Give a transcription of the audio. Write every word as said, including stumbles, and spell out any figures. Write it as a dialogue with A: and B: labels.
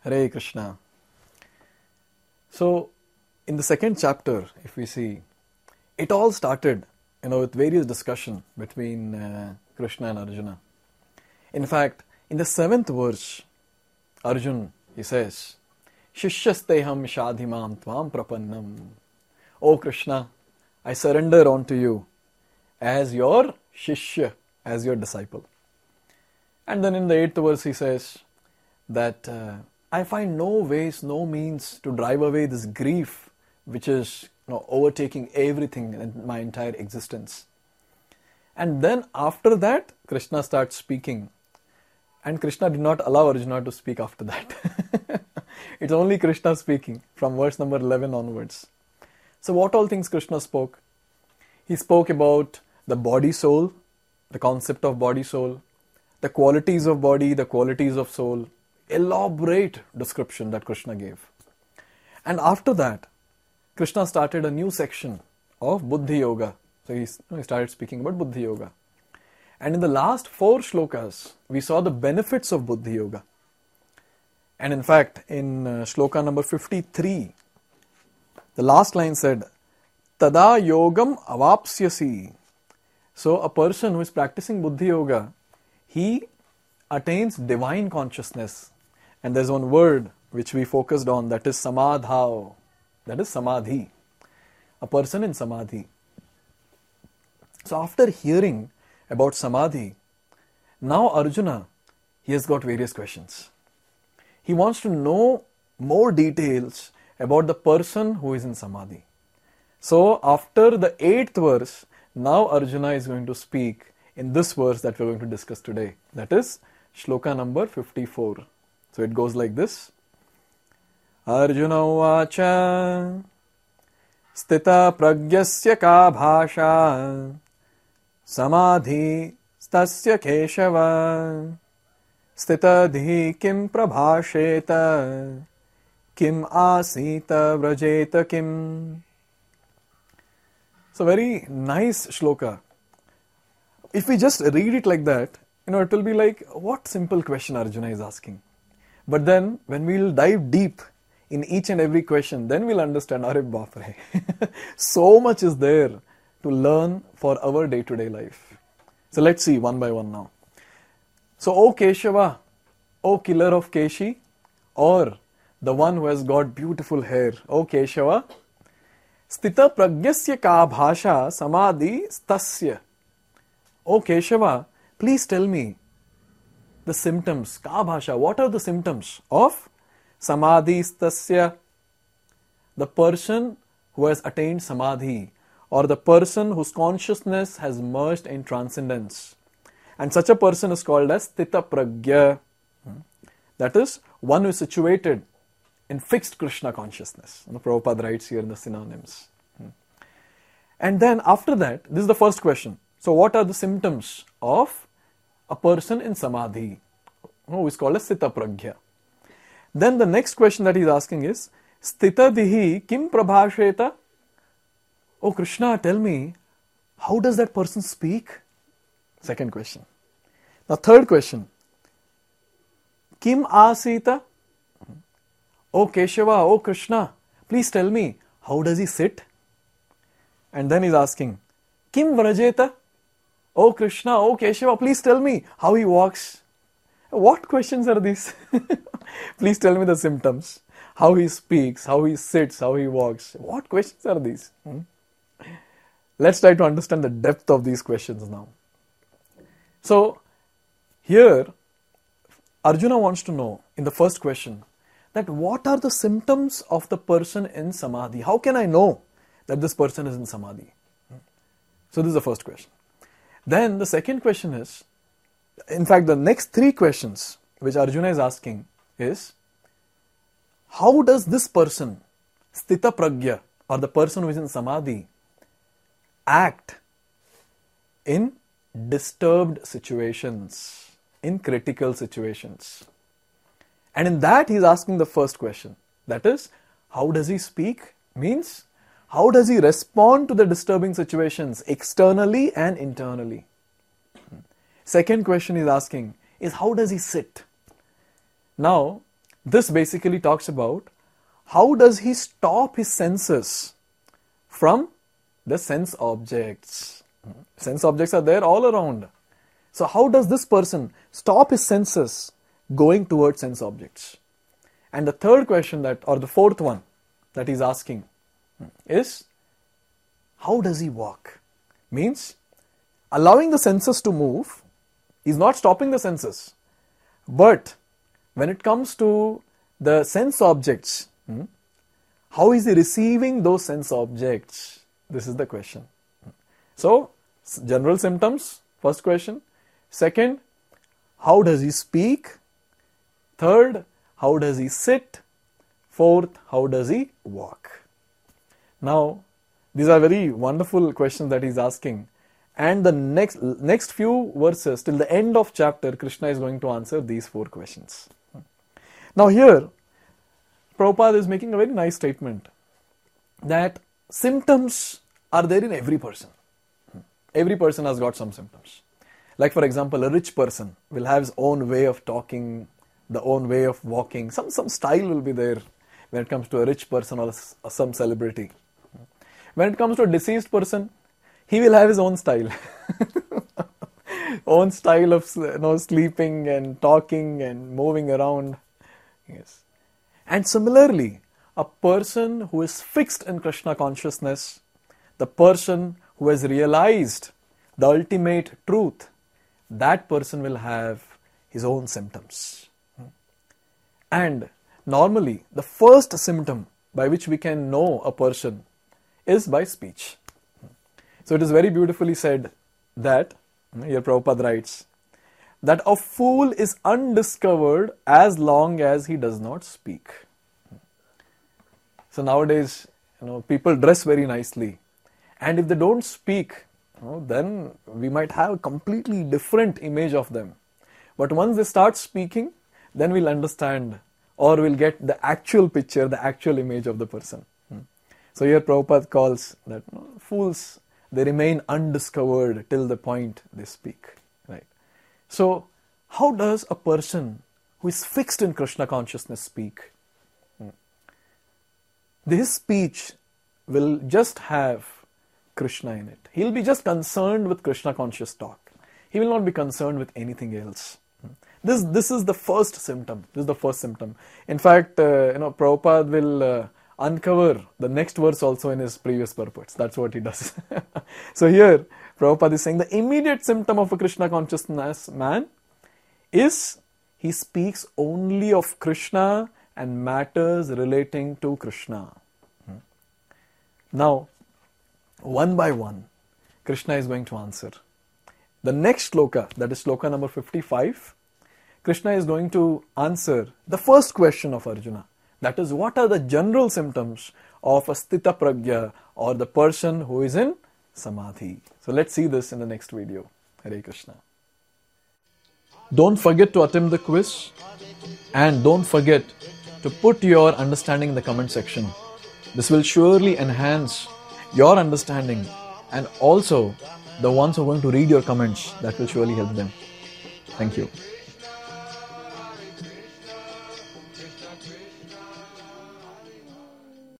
A: Hare Krishna. So, in the second chapter, if we see, it all started, you know, with various discussion between uh, Krishna and Arjuna. In fact, in the seventh verse, Arjun, he says, Shishyasteham shadhimam tvam prapannam. O Krishna, I surrender unto you as your Shishya, as your disciple. And then in the eighth verse he says that uh, I find no ways, no means to drive away this grief which is, you know, overtaking everything in my entire existence. And then after that, Krishna starts speaking. And Krishna did not allow Arjuna to speak after that. It's only Krishna speaking from verse number eleven onwards. So what all things Krishna spoke? He spoke about the body-soul, the concept of body-soul, the qualities of body, the qualities of soul. Elaborate description that Krishna gave. And after that, Krishna started a new section of Buddhi Yoga. So he, he started speaking about Buddhi Yoga. And in the last four shlokas, we saw the benefits of Buddhi Yoga. And in fact, in uh, shloka number fifty-three, the last line said, Tada yogam avapsyasi. So a person who is practicing Buddhi Yoga, he attains divine consciousness. And there's one word which we focused on, that is samadhao. That is samadhi. A person in samadhi. So after hearing about samadhi, now Arjuna, he has got various questions. He wants to know more details about the person who is in samadhi. So after the eighth verse, now Arjuna is going to speak in this verse that we are going to discuss today. That is shloka number fifty-four. So it goes like this. Arjuna vacha stita pragyasya ka bhasha samadhi stasya keshava stita dhi kim prabhasheta kim asita vrajeta kim. So very nice shloka. If we just read it like that, you know, it will be like, what simple question Arjuna is asking. But then, when we will dive deep in each and every question, then we'll understand, Are Bapre. So much is there to learn for our day-to-day life. So let's see one by one now. So, O Keshava, O killer of Keshi, or the one who has got beautiful hair, O Keshava, Stita pragyasya ka bhasha samadhi stasya. O Keshava, please tell me the symptoms, ka bhasha, what are the symptoms of samadhi stasya? The person who has attained samadhi, or the person whose consciousness has merged in transcendence. And such a person is called as Stita Pragya. That is, one who is situated in fixed Krishna consciousness. You know, Prabhupada writes here in the synonyms. And then after that, this is the first question. So what are the symptoms of a person in samadhi, who is called as Stita Pragya? Then the next question that he is asking is, Stita dihi kim prabhasheta? Oh Krishna, tell me, how does that person speak? Second question. Now third question, kim asita? Oh Keshava, oh Krishna, please tell me, how does he sit? And then he's asking, Kim Vrajeta? Oh Krishna, oh Keshava, please tell me how he walks. What questions are these? Please tell me the symptoms. How he speaks, how he sits, how he walks. What questions are these? Hmm? Let's try to understand the depth of these questions now. So, here, Arjuna wants to know in the first question, that what are the symptoms of the person in samadhi? How can I know that this person is in samadhi? So this is the first question. Then the second question is, in fact the next three questions which Arjuna is asking is, how does this person, Stita Pragya, or the person who is in samadhi, act in disturbed situations, in critical situations? And in that he is asking the first question. That is, how does he speak? Means, how does he respond to the disturbing situations externally and internally? Second question he is asking is, how does he sit? Now, this basically talks about how does he stop his senses from the sense objects. Sense objects are there all around. So how does this person stop his senses going towards sense objects? And the third question that, or the fourth one that he's asking is, how does he walk? Means, allowing the senses to move, he's not stopping the senses. But when it comes to the sense objects, hmm, how is he receiving those sense objects? This is the question. So, general symptoms, first question. Second, how does he speak? Third, how does he sit? Fourth, how does he walk? Now, these are very wonderful questions that he's asking. And the next, next few verses, till the end of chapter, Krishna is going to answer these four questions. Now here, Prabhupada is making a very nice statement that symptoms are there in every person. Every person has got some symptoms. Like for example, a rich person will have his own way of talking, the own way of walking. Some, some style will be there when it comes to a rich person or some celebrity. When it comes to a deceased person, he will have his own style. Own style of you know, sleeping and talking and moving around. Yes. And similarly, a person who is fixed in Krishna consciousness, the person who has realized the ultimate truth, that person will have his own symptoms. And normally, the first symptom by which we can know a person is by speech. So it is very beautifully said that, here Prabhupada writes, that a fool is undiscovered as long as he does not speak. So nowadays, you know, people dress very nicely, and if they don't speak, you know, then we might have a completely different image of them. But once they start speaking, then we'll understand, or we'll get the actual picture, the actual image of the person. So here Prabhupada calls that you know, fools, they remain undiscovered till the point they speak. Right? So how does a person who is fixed in Krishna consciousness speak? His speech will just have Krishna in it. He'll be just concerned with Krishna conscious talk. He will not be concerned with anything else. This, this is the first symptom. This is the first symptom. In fact, uh, you know, Prabhupada will uh, uncover the next verse also in his previous purports. That's what he does. So here, Prabhupada is saying the immediate symptom of a Krishna consciousness man is he speaks only of Krishna and matters relating to Krishna. Hmm. Now, one by one, Krishna is going to answer. The next sloka, that is sloka number fifty-five, Krishna is going to answer the first question of Arjuna. That is, what are the general symptoms of a Sthita Pragya, or the person who is in Samadhi? So let's see this in the next video. Hare Krishna. Don't forget to attempt the quiz, and don't forget to put your understanding in the comment section. This will surely enhance your understanding, and also the ones who are going to read your comments, that will surely help them. Thank you.